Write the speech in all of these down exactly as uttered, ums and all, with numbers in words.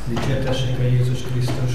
Dicsértessék a Jézus Krisztus.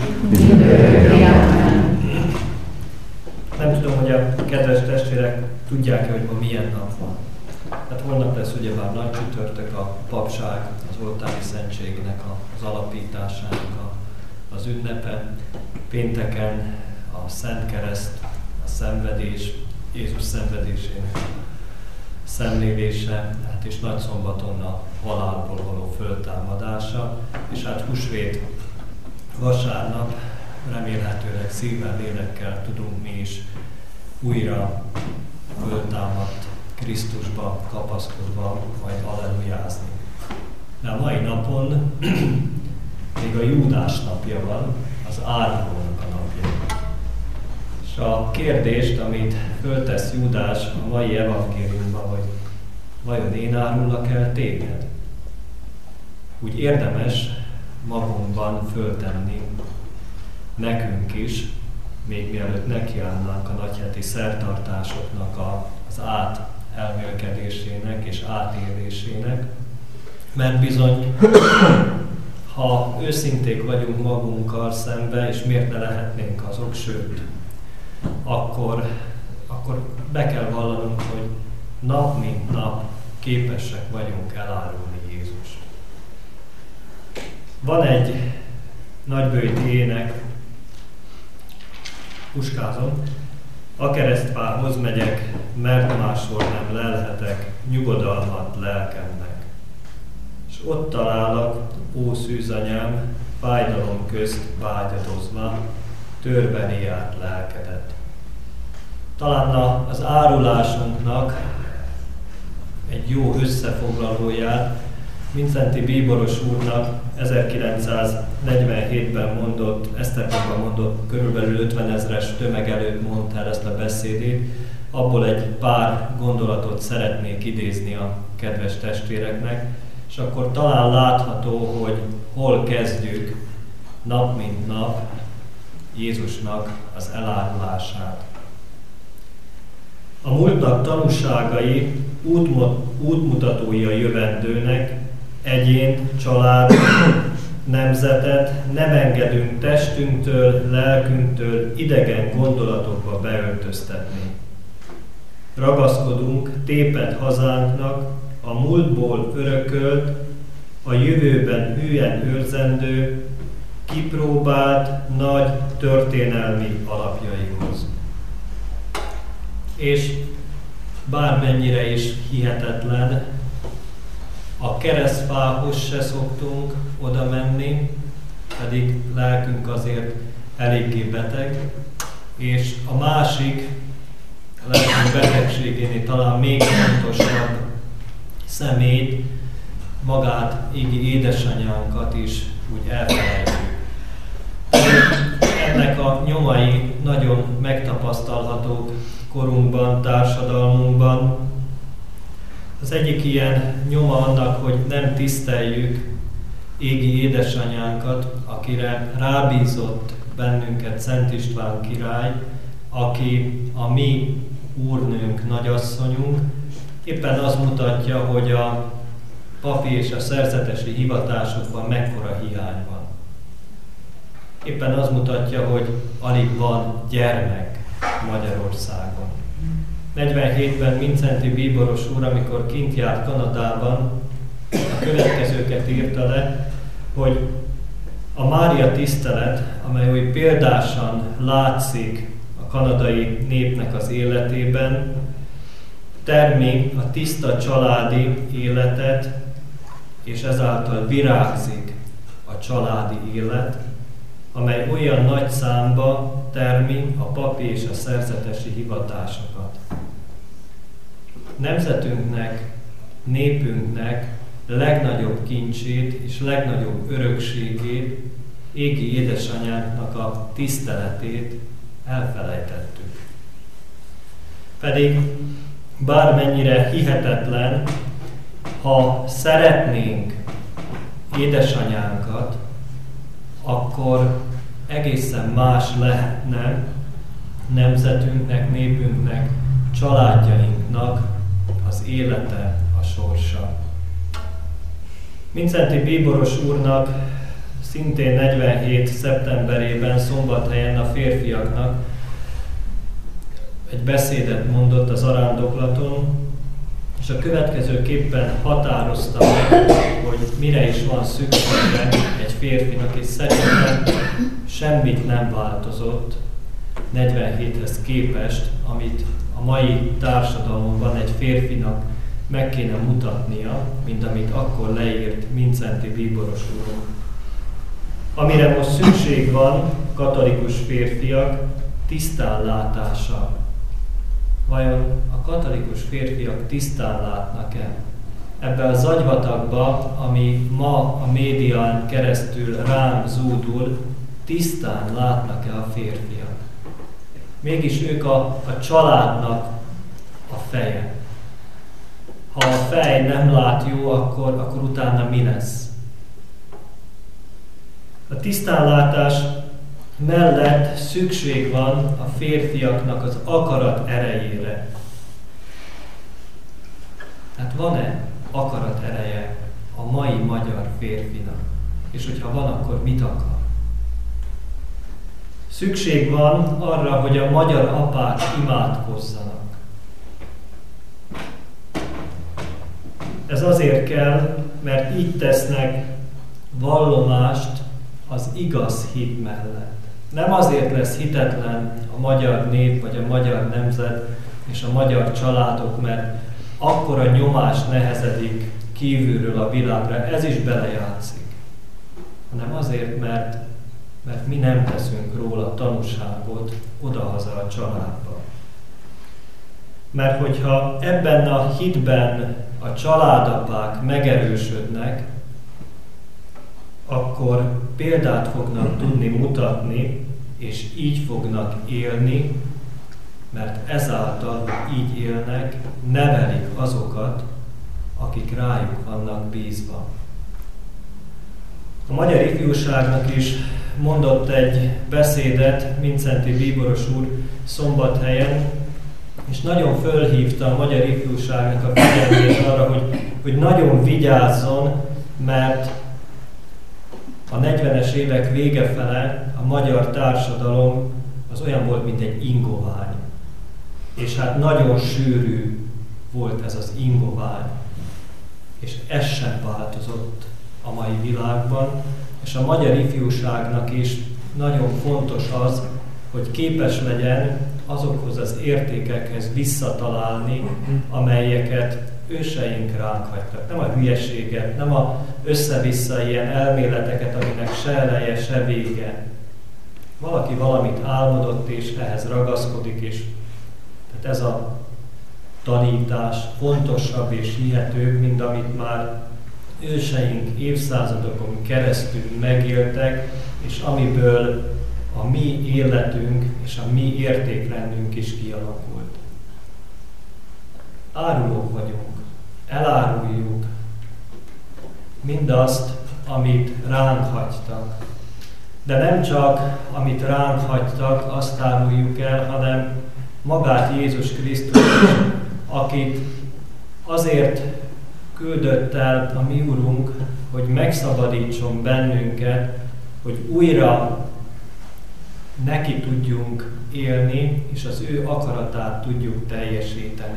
Nem tudom, hogy a kedves testvérek tudják-e, hogy ma milyen nap van. Hát holnap lesz ugyebár nagy csütörtök, a papság, az oltári szentségnek az alapításának az ünnepe. Pénteken a Szent Kereszt, a szenvedés, Jézus szenvedésének szemlélése, hát és nagyszombaton a halálból való föltámadása, és hát húsvét vasárnap remélhetőleg szívvel, lélekkel tudunk mi is újra föltámadt Krisztusba kapaszkodva majd hallelujázni. De a mai napon még a Júdás napja van, az árulónak a napja. És a kérdést, amit föltesz Júdás a mai evangéliumban, hogy vajon én árullak el téged? Úgy érdemes magunkban föltenni nekünk is, még mielőtt nekiállnánk a nagyheti szertartásoknak a, az átelmélkedésének és átélésének, mert bizony, ha őszinték vagyunk magunkkal szembe, és miért ne lehetnénk azok, sőt, akkor, akkor be kell vallanunk, hogy nap mint nap képesek vagyunk elárulni Jézust. Van egy nagybőjti ének, puskázom, a keresztfához megyek, mert máshol nem lelhetek nyugodalmat lelkemnek. És ott találak, ó szűzanyám, fájdalom közt vágyadozva, törve riált lelkedet. Talán az árulásunknak egy jó összefoglalóját Vincenti bíboros úrnak ezerkilencszáznegyvenhétben mondott, Esztergomban mondott, körülbelül ötvenezres tömeg előtt mondta el ezt a beszédét. Abból egy pár gondolatot szeretnék idézni a kedves testvéreknek, és akkor talán látható, hogy hol kezdjük nap mint nap Jézusnak az elárulását. A múltnak tanúságai útmutatói a jövendőnek, egyént, család, nemzetet nem engedünk testünktől, lelkünktől idegen gondolatokba beöltöztetni. Ragaszkodunk tépett hazánknak, a múltból örökölt, a jövőben hülyen őrzendő, kipróbált nagy történelmi alapjaihoz. És bármennyire is hihetetlen, a keresztfához se szoktunk oda menni, pedig lelkünk azért eléggé beteg, és a másik lelkünk betegségénél talán még fontosabb személyt, magát, égi édesanyánkat is úgy elfelejtjük. Ennek a nyomai nagyon megtapasztalhatók korunkban, társadalmunkban. Az egyik ilyen nyoma annak, hogy nem tiszteljük égi édesanyánkat, akire rábízott bennünket Szent István király, aki a mi úrnőnk, nagyasszonyunk. Éppen az mutatja, hogy a papi és a szerzetesi hivatásokban mekkora hiány van. Éppen az mutatja, hogy alig van gyermek Magyarországon. negyvenhétben Vincenti bíboros úr, amikor kint járt Kanadában, a következőket írta le, hogy a Mária tisztelet, amely úgy példásan látszik a kanadai népnek az életében, termi a tiszta családi életet, és ezáltal virágzik a családi élet, amely olyan nagy számba termi a papi és a szerzetesi hivatásokat. Nemzetünknek, népünknek legnagyobb kincsét és legnagyobb örökségét, égi édesanyánknak a tiszteletét elfelejtettük. Pedig bármennyire hihetetlen, ha szeretnénk édesanyánkat, akkor egészen más lehetne nemzetünknek, népünknek, családjainknak az élete, a sorsa. Vincenti bíboros úrnak szintén negyvenhét szeptemberében Szombathelyen a férfiaknak egy beszédet mondott az arándoklaton, és a következőképpen határozta meg, hogy mire is van szüksége egy férfinak, és szerintem semmit nem változott negyvenhéthez képest, amit a mai társadalomban egy férfinak meg kéne mutatnia, mint amit akkor leírt Mindszenty bíboros úrunk. Amire most szükség van, katolikus férfiak tisztánlátása. Vajon a katolikus férfiak tisztán látnak-e? Ebbe a zagyvatagba, ami ma a médián keresztül rám zúdul, tisztán látnak-e a férfiak? Mégis ők a, a családnak a feje. Ha a fej nem lát jó, akkor, akkor utána mi lesz? A tisztánlátás mellett szükség van a férfiaknak az akarat erejére. Hát van-e akarat ereje a mai magyar férfinak? És hogyha van, akkor mit akar? Szükség van arra, hogy a magyar apák imádkozzanak. Ez azért kell, mert így tesznek vallomást az igaz hit mellett. Nem azért lesz hitetlen a magyar nép, vagy a magyar nemzet és a magyar családok, mert akkora nyomás nehezedik kívülről a világra, ez is belejátszik, hanem azért, mert, mert mi nem teszünk róla tanúságot odahaza a családba. Mert hogyha ebben a hitben a családapák megerősödnek, akkor példát fognak tudni mutatni, és így fognak élni, mert ezáltal, hogy így élnek, nevelik azokat, akik rájuk vannak bízva. A magyar ifjúságnak is mondott egy beszédet Mindszenty bíboros úr Szombathelyen, és nagyon fölhívta a magyar ifjúságnak a figyelmét arra, hogy, hogy nagyon vigyázzon, mert a negyvenes évek vége fele a magyar társadalom az olyan volt, mint egy ingovány. És hát nagyon sűrű volt ez az ingovány. És ez sem változott a mai világban. És a magyar ifjúságnak is nagyon fontos az, hogy képes legyen azokhoz az értékekhez visszatalálni, amelyeket őseink ránk hagytak. Nem a hülyeséget, nem a össze-vissza ilyen elméleteket, aminek se eleje, se vége. Valaki valamit álmodott, és ehhez ragaszkodik, és tehát ez a tanítás fontosabb és hihetőbb, mint amit már őseink évszázadokon keresztül megéltek, és amiből a mi életünk és a mi értékrendünk is kialakult. Árulók vagyunk, eláruljuk mindazt, amit ránk hagytak. De nem csak, amit ránk hagytak, azt áruljuk el, hanem magát Jézus Krisztus, akit azért küldött el a mi Urunk, hogy megszabadítson bennünket, hogy újra neki tudjunk élni, és az ő akaratát tudjuk teljesíteni.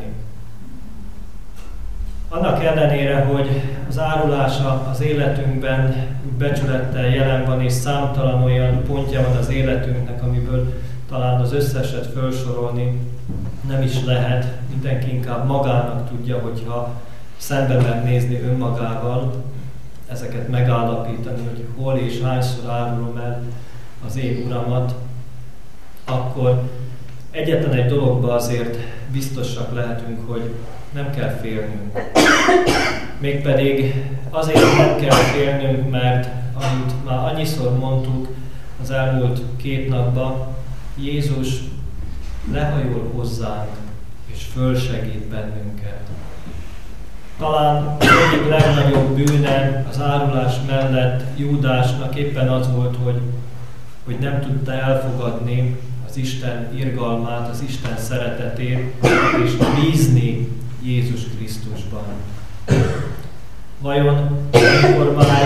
Annak ellenére, hogy az árulása az életünkben becsülettel jelen van, és számtalan olyan pontja van az életünknek, amiből talán az összeset felsorolni nem is lehet, mindenki inkább magának tudja, hogyha szembe mer nézni önmagával, ezeket megállapítani, hogy hol és hányszor árulom el az én Uramat, akkor egyetlen egy dologban azért biztosak lehetünk, hogy nem kell félnünk. Mégpedig azért nem kell félnünk, mert amit már annyiszor mondtuk az elmúlt két napban, Jézus lehajol hozzánk és fölsegít bennünket. Talán az egyik legnagyobb bűne az árulás mellett Júdásnak éppen az volt, hogy, hogy nem tudta elfogadni az Isten irgalmát, az Isten szeretetét, és bízni Jézus Krisztusban. Vajon mikor már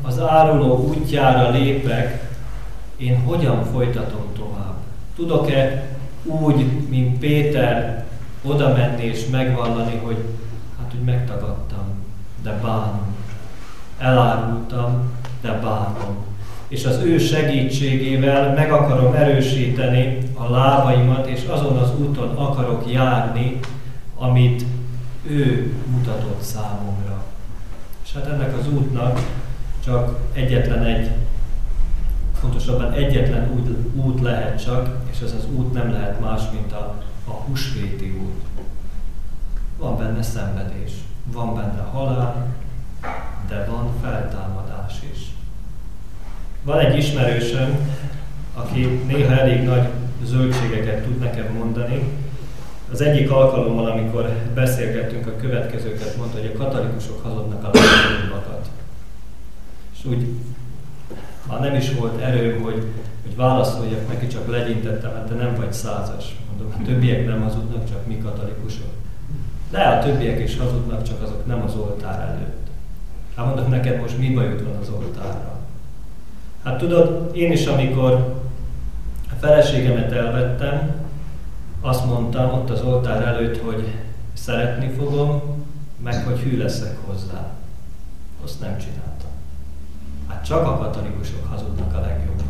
az áruló útjára lépek, én hogyan folytatom tovább? Tudok-e úgy, mint Péter, oda menni és megvallani, hogy hát, hogy megtagadtam, de bánom. Elárultam, de bánom. És az ő segítségével meg akarom erősíteni a lábaimat, és azon az úton akarok járni, amit ő mutatott számomra. És hát ennek az útnak csak egyetlen egy, pontosabban egyetlen út, út lehet csak, és ez az út nem lehet más, mint a, a húsvéti út. Van benne szenvedés, van benne halál, de van feltámadás is. Van egy ismerősöm, aki néha elég nagy zöldségeket tud nekem mondani. Az egyik alkalommal, amikor beszélgettünk, a következőket mondta, hogy a katolikusok hazudnak a legjobbakat. És úgy már nem is volt erőm, hogy, hogy válaszoljak neki, csak legyintettem, hát te nem vagy százas. Mondom, a többiek nem hazudnak, csak mi katolikusok. De a többiek is hazudnak, csak azok nem az oltár előtt. Hát mondom, neked most mi bajod van az oltárra? Hát tudod, én is, amikor a feleségemet elvettem, azt mondtam ott az oltár előtt, hogy szeretni fogom, meg hogy hű leszek hozzá. Azt nem csináltam. Hát csak a katolikusok hazudnak a legjobban.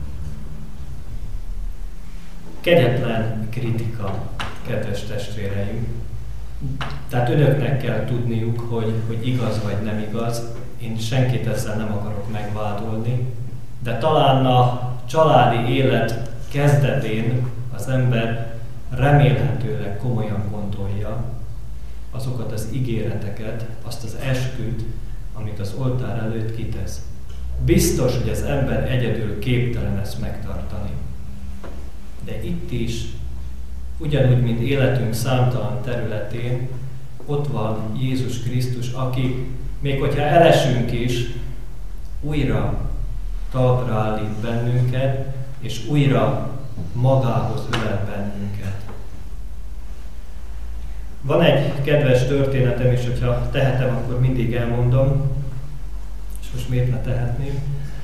Kegyetlen kritika, kedves testvéreim. Tehát önöknek kell tudniuk, hogy, hogy igaz vagy nem igaz. Én senkit ezzel nem akarok megvádolni, de talán a családi élet kezdetén az ember remélhetőleg komolyan gondolja azokat az ígéreteket, azt az esküt, amit az oltár előtt kitesz. Biztos, hogy az ember egyedül képtelen ezt megtartani. De itt is, ugyanúgy, mint életünk számtalan területén, ott van Jézus Krisztus, aki, még hogyha elesünk is, újra talpra állít bennünket, és újra magához ölel bennünket. Van egy kedves történetem, és hogyha tehetem, akkor mindig elmondom, és most miért ne tehetném.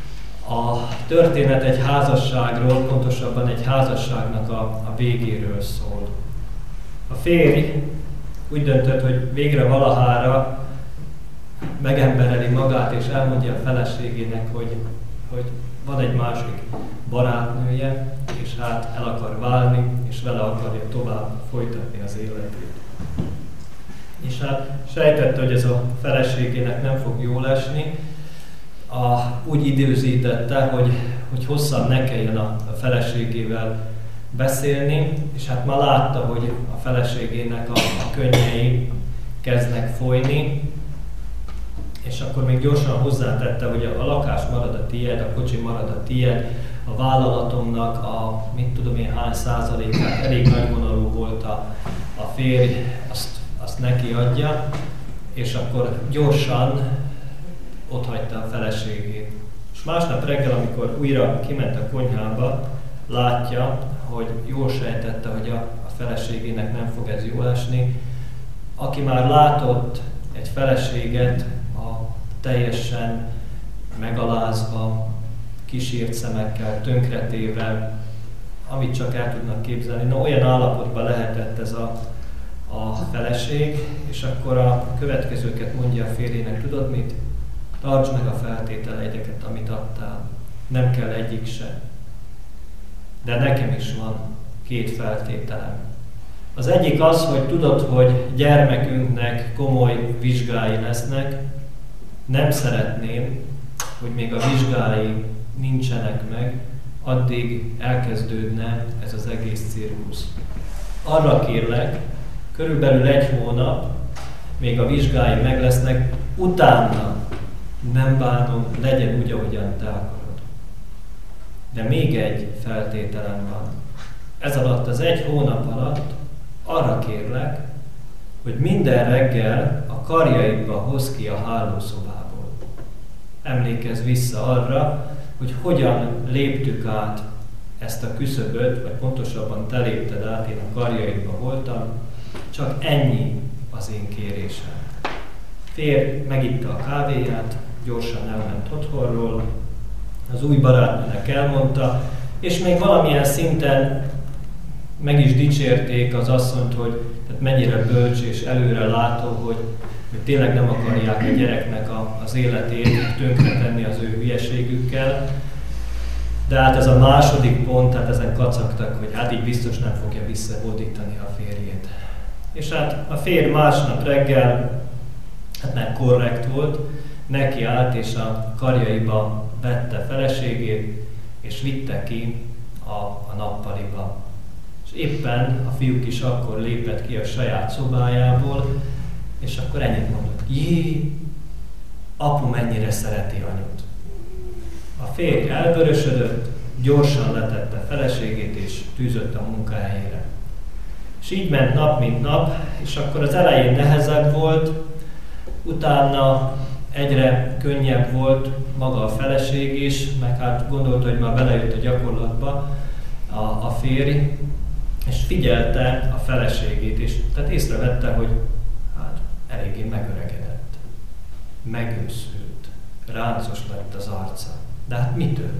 A történet egy házasságról, pontosabban egy házasságnak a, a végéről szól. A férj úgy döntött, hogy végre valahára megembereli magát, és elmondja a feleségének, hogy, hogy van egy másik barátnője, és hát el akar válni, és vele akarja tovább folytatni az életét. És hát sejtette, hogy ez a feleségének nem fog jól esni, a, úgy időzítette, hogy, hogy hosszan ne kelljen a, a feleségével beszélni, és hát már látta, hogy a feleségének a, a könnyei kezdnek folyni, és akkor még gyorsan hozzátette, hogy a, a lakás marad a tied, a kocsi marad a tied, a vállalatomnak a mit tudom én hány százalékát, elég nagyvonalú volt a, a férj, azt, azt neki adja, és akkor gyorsan ott hagyta a feleségét. És másnap reggel, amikor újra kiment a konyhába, látja, hogy jól sejtette, hogy a, a feleségének nem fog ez jól esni. Aki már látott egy feleséget a teljesen megalázva, kísért szemekkel, tönkretéve, amit csak el tudnak képzelni. Na, olyan állapotban lehetett ez a, a feleség, és akkor a következőket mondja a férjének, tudod mit? Tartsd meg a feltételeideket, amit adtál. Nem kell egyik se. De nekem is van két feltételem. Az egyik az, hogy tudod, hogy gyermekünknek komoly vizsgái lesznek. Nem szeretném, hogy még a vizsgái nincsenek meg, addig elkezdődne ez az egész cirkusz. Arra kérlek, körülbelül egy hónap, még a vizsgái meg lesznek, utána nem bánom, legyen úgy, ahogyan te akarod. De még egy feltételem van. Ez alatt, az egy hónap alatt arra kérlek, hogy minden reggel a karjaidba hozz ki a hálószobából. Emlékezz vissza arra, hogy hogyan léptük át ezt a küszöböt, vagy pontosabban te lépted át, én a karjaidba voltam, csak ennyi az én kérésem. Férj megitta a kávéját, gyorsan elment otthonról, az új barátnőnek elmondta, és még valamilyen szinten meg is dicsérték az asszonyt, hogy tehát mennyire bölcs és előre látó, hogy, hogy tényleg nem akarják a gyereknek a, az életét tönkretenni az ő hülyeségükkel. De hát ez a második pont, tehát ezen kacagtak, hogy hát így biztos nem fogja visszahódítani a férjét. És hát a férj másnap reggel, hát nem korrekt volt, neki állt és a karjaiba vette feleségét, és vitte ki a, a nappaliba. És éppen a fiúk is akkor lépett ki a saját szobájából, és akkor ennyit mondott: jé, apu mennyire szereti anyut. A férj elvörösödött, gyorsan letette feleségét és tűzött a munkahelyére. És így ment nap mint nap, és akkor az elején nehezebb volt, utána egyre könnyebb volt maga a feleség is, meg hát gondolta, hogy már belejött a gyakorlatba a, a férj, és figyelte a feleségét, és tehát észrevette, hogy hát eléggé megöregedett, megőszült, ráncos lett az arca. De hát mitől?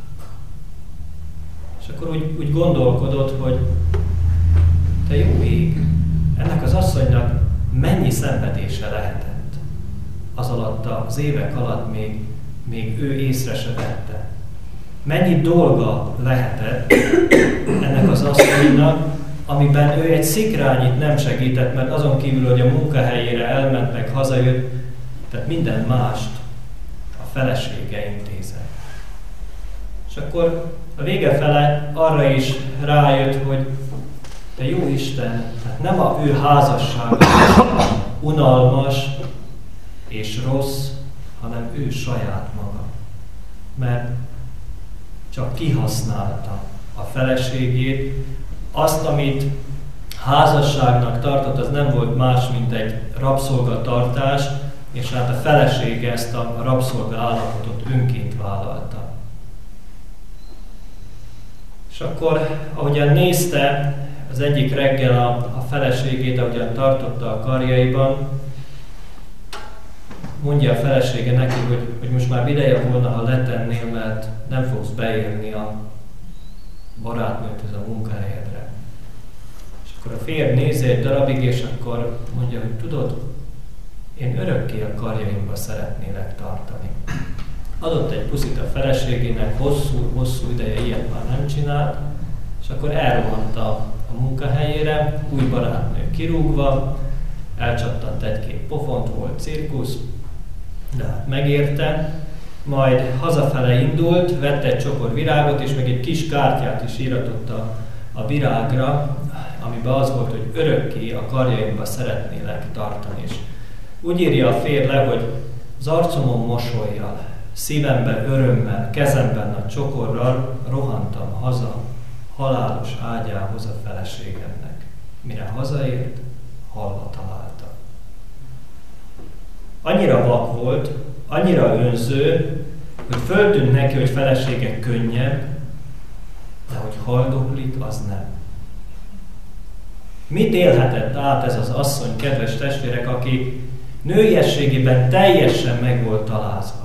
És akkor úgy, úgy gondolkodott, hogy te jó ég, ennek az asszonynak mennyi szenvedése lehetett. Az alatt az évek alatt még, még ő észre se vette. Mennyi dolga lehetett ennek az asszonynak, amiben ő egy szikrányit nem segített, mert azon kívül, hogy a munkahelyére elment, meg hazajött, tehát minden mást a felesége intézett. És akkor a vége fele arra is rájött, hogy te jó Isten, hát nem a ő házassága unalmas és rossz, hanem ő saját maga. Mert csak kihasználta a feleségét, azt, amit házasságnak tartott, az nem volt más, mint egy rabszolgatartás, és hát a felesége ezt a rabszolga állapotot önként vállalta. És akkor, ahogyan nézte az egyik reggel a, a feleségét, ahogyan tartotta a karjaiban, mondja a felesége neki, hogy, hogy most már ideje volna, ha letennél, mert nem fogsz beérni a barátnőthöz a munkahelyedre. És akkor a férj nézi egy darabig, és akkor mondja, hogy tudod, én örökké a karjaimba szeretnélek tartani. Adott egy puszit a feleségének, hosszú-hosszú ideje ilyet már nem csinált, és akkor elrohant a, a munkahelyére, új barátnő kirúgva, elcsattant egy-két pofont, volt cirkusz, de hát megérte, majd hazafele indult, vette egy csokor virágot, és meg egy kis kártyát is íratott a, a virágra, amiben az volt, hogy örökké a karjaimba szeretnélek tartani. És úgy írja a férj le, hogy az arcomon mosollyal, szívemben örömmel, kezemben a csokorral rohantam haza halálos ágyához a feleségemnek. Mire hazaért, halva találta. Annyira vak volt, annyira önző, hogy föltűnt neki, hogy felesége könnyebb, de hogy haldoklik, az nem. Mit élhetett át ez az asszony, kedves testvérek, aki nőiességében teljesen meg volt találzva?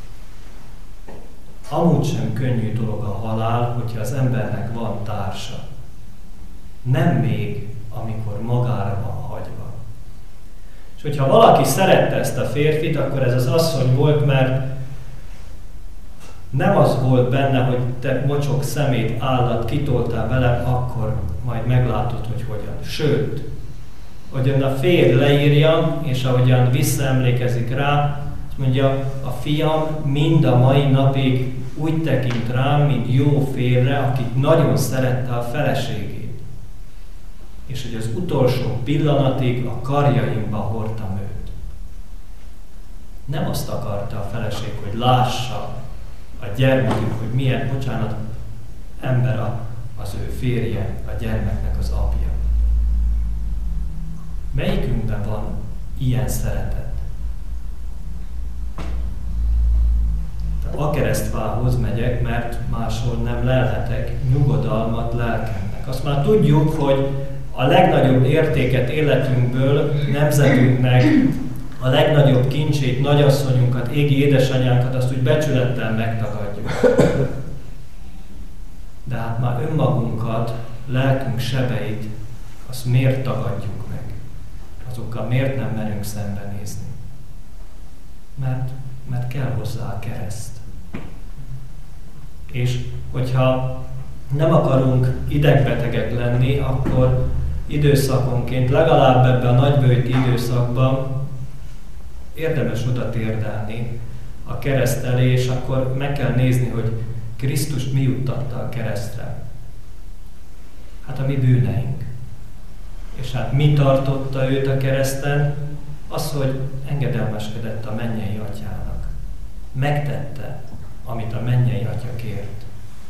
Amúgy sem könnyű dolog a halál, hogyha az embernek van társa. Nem még, amikor magára van hagyva. És hogyha valaki szerette ezt a férfit, akkor ez az asszony volt, mert nem az volt benne, hogy te mocsok szemét, állat kitoltál velem, akkor majd meglátod, hogy hogyan. Sőt, ahogyan a férj leírja, és ahogyan visszaemlékezik rá, azt mondja, a fiam mind a mai napig úgy tekint rám, mint jó férjre, akit nagyon szerette a feleségét. És hogy az utolsó pillanatig a karjaimba hordtam őt. Nem azt akarta a feleség, hogy lássa a gyermekük, hogy milyen, bocsánat, ember a, az ő férje, a gyermeknek az apja. Melyikünkben van ilyen szeretet? A keresztfához megyek, mert máshol nem lelhetek nyugodalmat lelkemnek. Azt már tudjuk, hogy a legnagyobb értéket életünkből, nemzetünknek, a legnagyobb kincsét, nagyasszonyunkat, égi édesanyánkat, azt úgy becsülettel megtagadjuk. De hát már önmagunkat, lelkünk sebeit, azt miért tagadjuk meg? Azokkal miért nem merünk szembenézni? Mert, mert kell hozzá a kereszt. És hogyha nem akarunk idegbetegek lenni, akkor időszakonként, legalább ebben a nagybőti időszakban érdemes oda térdelni a kereszt elé, és akkor meg kell nézni, hogy Krisztust mi juttatta a keresztre. Hát a mi bűneink. És hát mi tartotta őt a kereszten? Az, hogy engedelmeskedett a mennyei atyának. Megtette, amit a mennyei atya kért.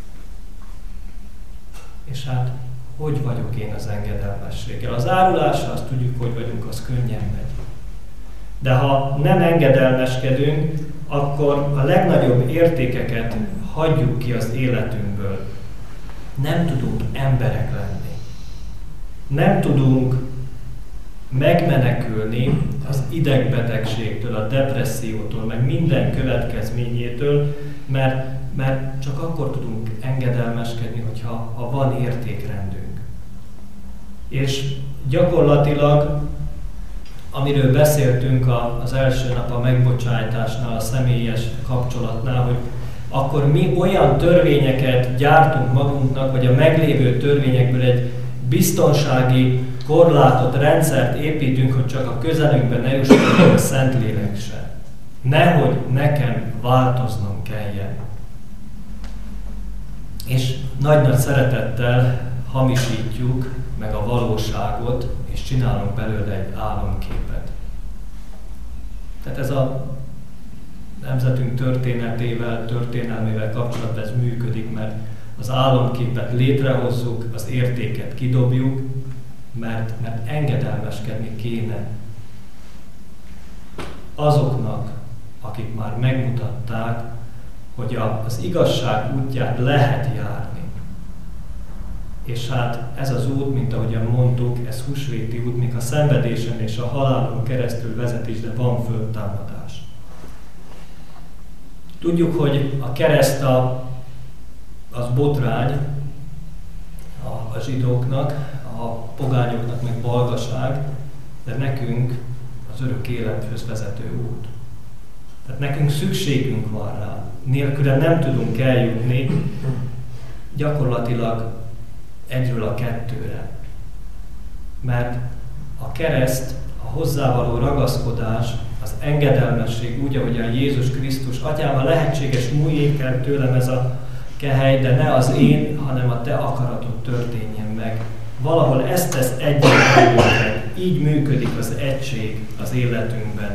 És hát hogy vagyok én az engedelmességgel? Az árulással azt tudjuk, hogy vagyunk, az könnyen megy. De ha nem engedelmeskedünk, akkor a legnagyobb értékeket hagyjuk ki az életünkből. Nem tudunk emberek lenni. Nem tudunk megmenekülni az idegbetegségtől, a depressziótól, meg minden következményétől, mert, mert csak akkor tudunk engedelmeskedni, hogyha ha van értékrendünk. És gyakorlatilag, amiről beszéltünk az első nap a megbocsájtásnál, a személyes kapcsolatnál, hogy akkor mi olyan törvényeket gyártunk magunknak, vagy a meglévő törvényekből egy biztonsági korlátot, rendszert építünk, hogy csak a közelünkben ne jusson a Szentlélek se. Nehogy nekem változnom kelljen. És nagy-nagy szeretettel hamisítjuk meg a valóságot, és csinálunk belőle egy álomképet. Tehát ez a nemzetünk történetével, történelmével kapcsolatban ez működik, mert az álomképet létrehozzuk, az értéket kidobjuk, mert, mert engedelmeskedni kéne azoknak, akik már megmutatták, hogy a, az igazság útját lehet járni. És hát ez az út, mint ahogyan mondtuk, ez húsvéti út, még a szenvedésen és a halálon keresztül vezet is, de van föltámadás. Tudjuk, hogy a kereszt a, az botrány a, a zsidóknak, a pogányoknak meg balgaság, de nekünk az örök élethöz vezető út. Tehát nekünk szükségünk van rá. Nélküle nem tudunk eljutni gyakorlatilag egyről a kettőre. Mert a kereszt, a hozzávaló ragaszkodás, az engedelmesség úgy, ahogyan Jézus Krisztus, Atyám, a lehetséges múljék el tőlem ez a kehely, de ne az én, hanem a te akaratod történjen meg. Valahol ezt tesz egyet, így működik az egység az életünkben.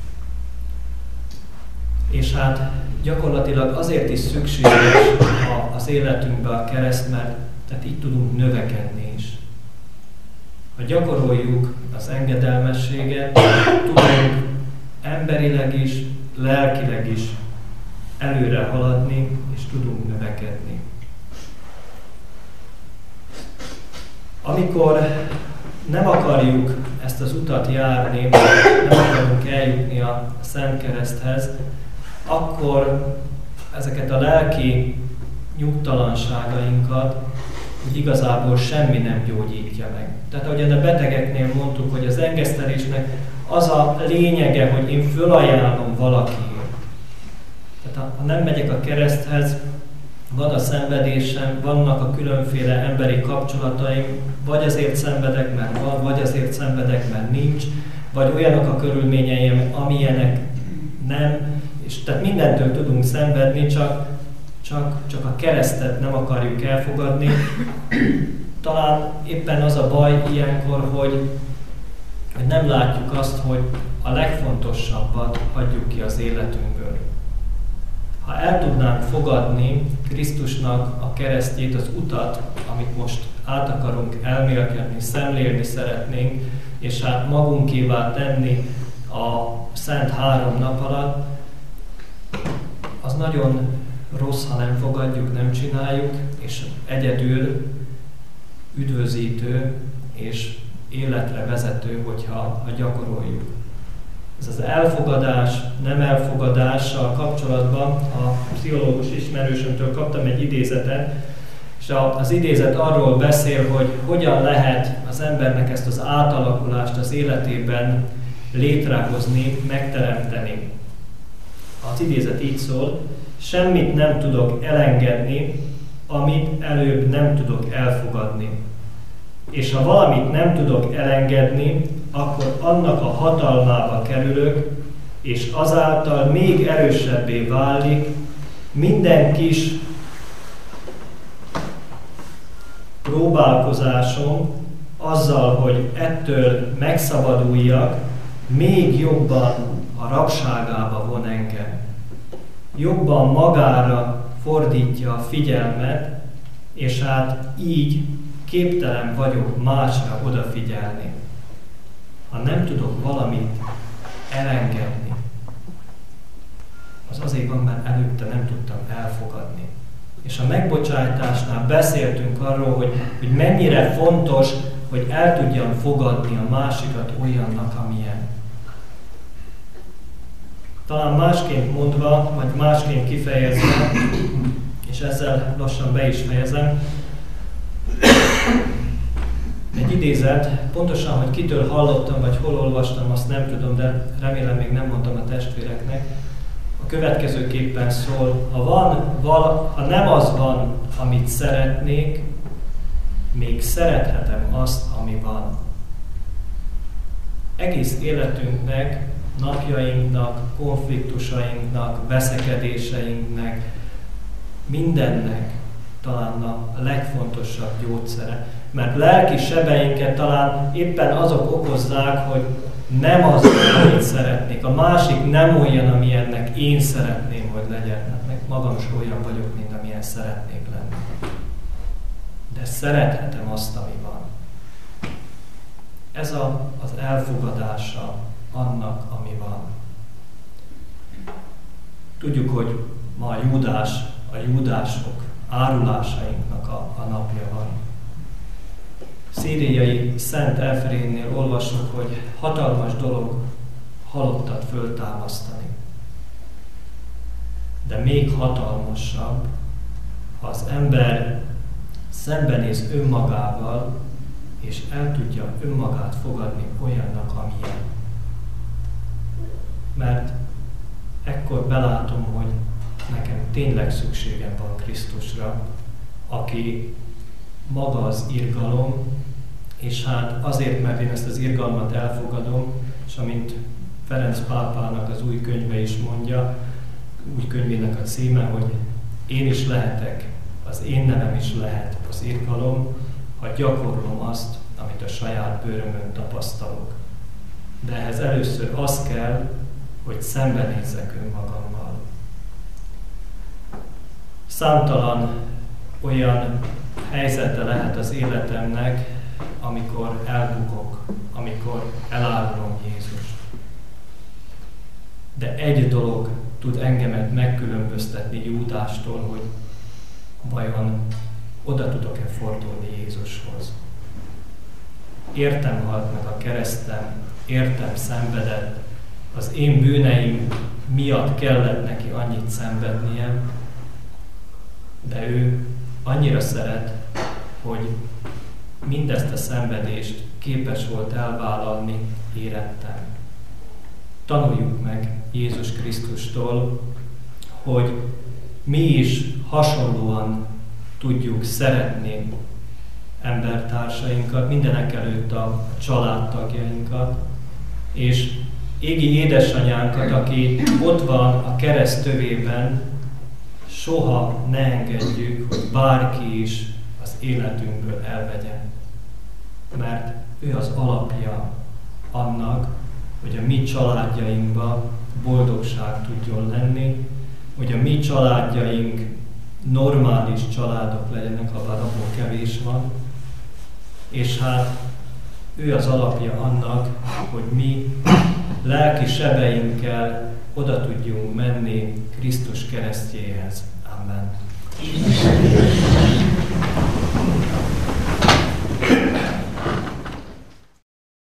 És hát gyakorlatilag azért is szükséges az életünkben a kereszt, mert tehát így tudunk növekedni is. Ha gyakoroljuk az engedelmességet, tudunk emberileg is, lelkileg is előre haladni, és tudunk növekedni. Amikor nem akarjuk ezt az utat járni, nem akarunk eljutni a Szent Kereszthez, akkor ezeket a lelki nyugtalanságainkat úgy igazából semmi nem gyógyítja meg. Tehát ahogyan a betegeknél mondtuk, hogy az engesztelésnek az a lényege, hogy én fölajánlom valakiért. Tehát ha nem megyek a kereszthez, van a szenvedésem, vannak a különféle emberi kapcsolataim, vagy azért szenvedek, mert van, vagy azért szenvedek, mert nincs, vagy olyanok a körülményeim, amilyenek nem, és tehát mindentől tudunk szenvedni, csak, csak, csak a keresztet nem akarjuk elfogadni. Talán éppen az a baj ilyenkor, hogy, hogy nem látjuk azt, hogy a legfontosabbat hagyjuk ki az életünkből. Ha el tudnánk fogadni Krisztusnak a keresztjét, az utat, amit most át akarunk elmélkedni, szemlélni szeretnénk, és hát magunkévá tenni a Szent Három nap alatt, az nagyon rossz, ha nem fogadjuk, nem csináljuk, és egyedül üdvözítő és életre vezető, hogyha ha gyakoroljuk. Ez az elfogadás, nem elfogadással kapcsolatban a pszichológus ismerősömtől kaptam egy idézetet, és az idézet arról beszél, hogy hogyan lehet az embernek ezt az átalakulást az életében létrehozni, megteremteni. Az idézet így szól: semmit nem tudok elengedni, amit előbb nem tudok elfogadni. És ha valamit nem tudok elengedni, akkor annak a hatalmába kerülök, és azáltal még erősebbé válik minden kis próbálkozásom azzal, hogy ettől megszabaduljak, még jobban a rabságába von engem. Jobban magára fordítja a figyelmet, és hát így képtelen vagyok másra odafigyelni. Ha nem tudok valamit elengedni, az azért van, mert előtte nem tudtam elfogadni. És a megbocsátásnál beszéltünk arról, hogy, hogy mennyire fontos, hogy el tudjam fogadni a másikat olyannak, amilyen. Talán másként mondva, vagy másként kifejezve, és ezzel lassan be is fejezem, egy idézet, pontosan, hogy kitől hallottam, vagy hol olvastam, azt nem tudom, de remélem még nem mondtam a testvéreknek. A következőképpen szól: ha, van, val, ha nem az van, amit szeretnék, még szerethetem azt, ami van. Egész életünknek, napjainknak, konfliktusainknak, veszekedéseinknek, mindennek talán a legfontosabb gyógyszere. Mert lelki sebeinket talán éppen azok okozzák, hogy nem az, amit szeretnék. A másik nem olyan, amilyennek én szeretném, hogy legyen. Hát meg magam is olyan vagyok, mint amilyen szeretnék lenni. De szerethetem azt, ami van. Ez a, az elfogadása annak, ami van. Tudjuk, hogy ma a Júdás, a júdások árulásainknak a, a napja van. Szíriai Szent Efrénnél olvasok, hogy hatalmas dolog halottat föltámasztani. De még hatalmasabb, ha az ember szembenéz önmagával, és el tudja önmagát fogadni olyannak, amilyen. Mert ekkor belátom, hogy nekem tényleg szükségem van Krisztusra, aki maga az irgalom, és hát azért, mert én ezt az irgalmat elfogadom, és amint Ferenc pápának az új könyve is mondja, új könyvének a címe, hogy én is lehetek, az én nevem is lehet az irgalom, ha gyakorlom azt, amit a saját bőrömön tapasztalok. De ehhez először az kell, hogy szembenézzek önmagammal. Számtalan olyan helyzete lehet az életemnek, amikor elbukok, amikor elárulom Jézust. De egy dolog tud engemet megkülönböztetni Júdástól, hogy vajon oda tudok-e fordulni Jézushoz. Értem halt meg a keresztem, értem szenvedett, az én bűneim miatt kellett neki annyit szenvednie, de ő annyira szeret, hogy mindezt a szenvedést képes volt elvállalni érettem. Tanuljuk meg Jézus Krisztustól, hogy mi is hasonlóan tudjuk szeretni embertársainkat, mindenekelőtt a családtagjainkat, és égi édesanyánkat, aki ott van a kereszt tövében, soha ne engedjük, hogy bárki is az életünkből elvegyen. Mert ő az alapja annak, hogy a mi családjainkban boldogság tudjon lenni, hogy a mi családjaink normális családok legyenek, ha bár abból kevés van, és hát ő az alapja annak, hogy mi lelki sebeinkkel oda tudjunk menni Krisztus keresztjéhez. Amen.